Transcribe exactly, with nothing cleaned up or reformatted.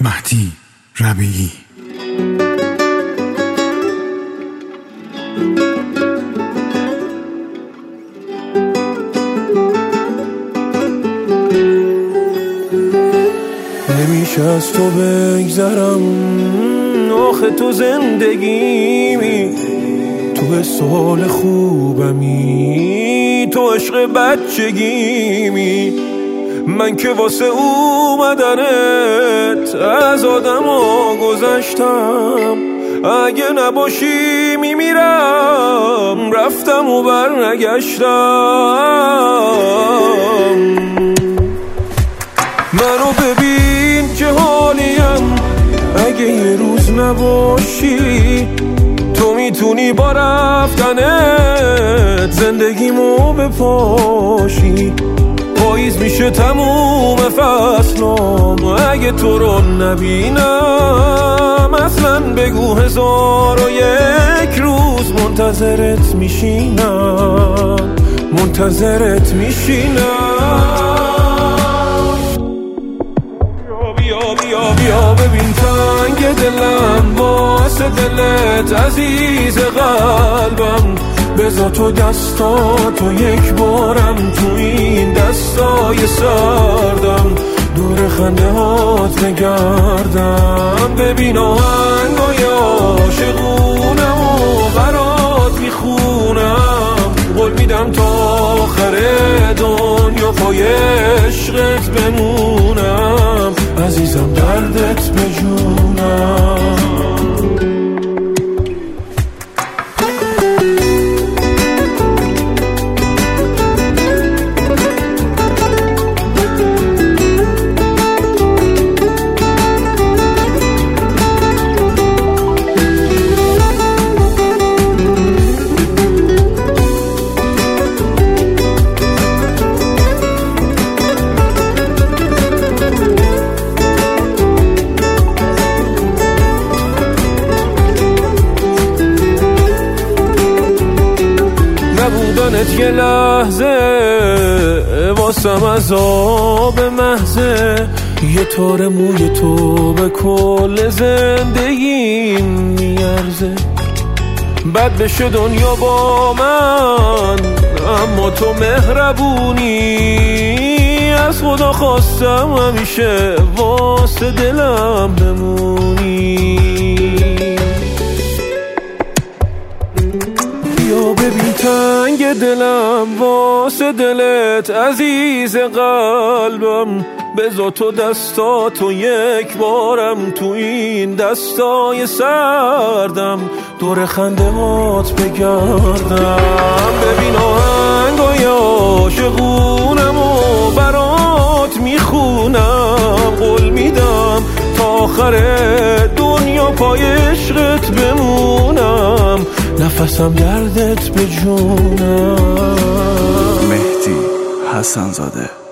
مهدی ربیعی. نمیشه از تو بگذرم، آخه تو زندگیمی، تو حال خوبمی، تو عشق بچگیمی. من که واسه اومدنت از آدم ها گذشتم، اگه نباشی میمیرم، رفتم و بر نگشتم. منو ببین چه حالیم، اگه یه روز نباشی، تو میتونی با رفتنت زندگیمو بپاشی. پاییز میشه تموم فصلم، اگه تو رو نبینم، اصلا بگو هزار و یک روز منتظرت میشینم، منتظرت میشینم. بیا بیا بیا ببین تنگ دلم، واسه دلت عزیز قلبم، بذار تو دستاتو یک بارم تو این دستای سردم، دور خنده هات بگردم. ببین آهنگای عاشقونم و برات میخونم، قول میدم تا آخر دنیا پای عشقت بمونم، عزیزم دردت بجونم. نبودنت یه لحظه واسم عذاب محضه، یه تار موی تو به کل زندگیم میارزه. بد بشه دنیا با من، اما تو مهربونی، از خدا خواستم همیشه واسه دلم بمونی. بیا ببین تنگ دلم، واسه دلت عزیز قلبم، بذار تو دستاتو یک بارم تو این دستای سردم، دور خنده هات بگردم. ببین آهنگای عاشقونم و برات میخونم، قول میدم تا آخر دنیا پای عشقت بمونم، نفسم دردت بجونم. مهدی حسن زاده.